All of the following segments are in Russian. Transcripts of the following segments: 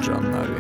Джаннави.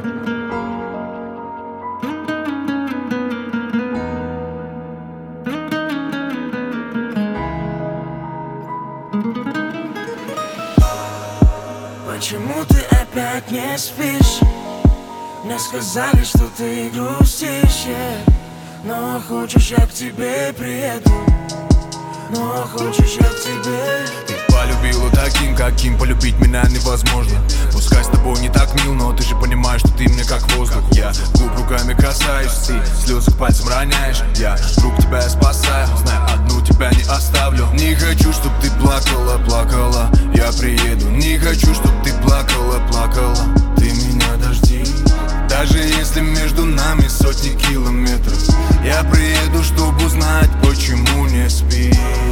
Почему ты опять не спишь? Мне сказали, что ты грустишь, но хочешь, я к тебе приеду. Но хочешь, я к тебе. Ты полюбила таким, каким полюбить меня невозможно. Пускай с тобой не так мил, но ты же понимаешь, что ты мне как воздух. Я губ руками касаюсь, ты слезы к пальцам роняешь. Я друг тебя спасаю, знаю, одну тебя не оставлю. Не хочу, чтоб ты плакала, плакала, я приеду. Не хочу, чтоб ты плакала, плакала, ты меня дожди. Даже если между нами сотни километров, я приеду, чтобы узнать, почему не спишь.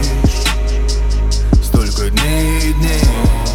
Столько дней и дней,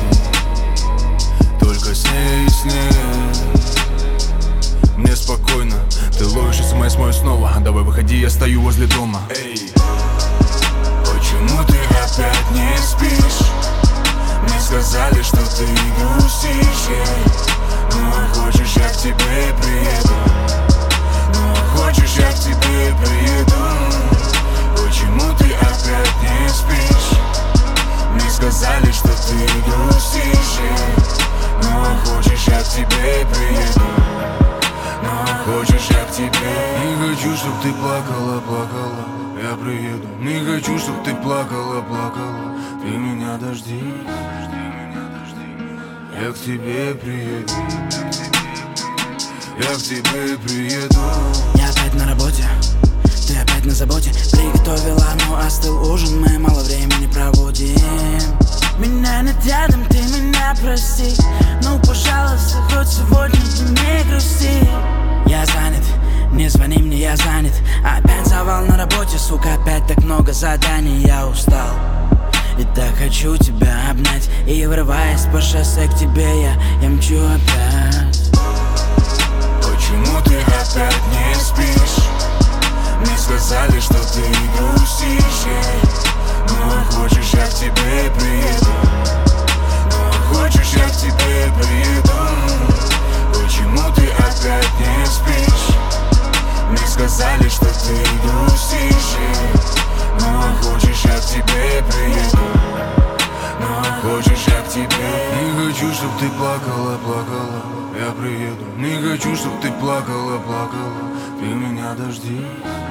только с ней и с ней. Мне спокойно, ты ловишь смс мой снова. Давай выходи, я стою возле дома. Эй, почему ты опять не спишь? Мне сказали, что ты грустишь, но хочешь, я к тебе приеду. Но хочешь, я к тебе приеду. Почему ты опять не спишь? Мне сказали, что ты грустишь, но хочешь, я к тебе приеду. Но хочешь, я к тебе. Не хочу, чтоб ты плакала, плакала, я приеду. Не хочу, чтоб ты плакала, плакала, ты меня дожди. Я к тебе приеду. Я к тебе приеду. Я опять на работе, ты опять на заботе. Приготовила, но остыл ужин, мы мало времени проводим. Меня нет рядом, ты меня прости. Ну, пожалуйста, хоть сегодня ты не грусти. Я занят, не звони мне, я занят. Опять завал на работе, сука, опять так много заданий. Я устал и так хочу тебя обнять. И врываясь по шоссе к тебе, я мчу опять. Почему ты опять не спишь? Мне сказали, что ты грустишь, но хочешь, я к тебе приеду. Но хочешь, я к тебе приеду. Почему ты опять не спишь? Мне сказали, что ты грустишь, но хочешь, я к тебе приеду. Но хочешь, я к тебе. Не хочу, чтоб ты плакала, плакала, я приеду. Не хочу, чтоб ты плакала, плакала, ты меня дожди.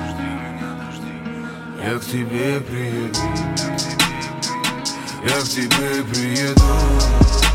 Я к тебе приеду. Я к тебе приеду.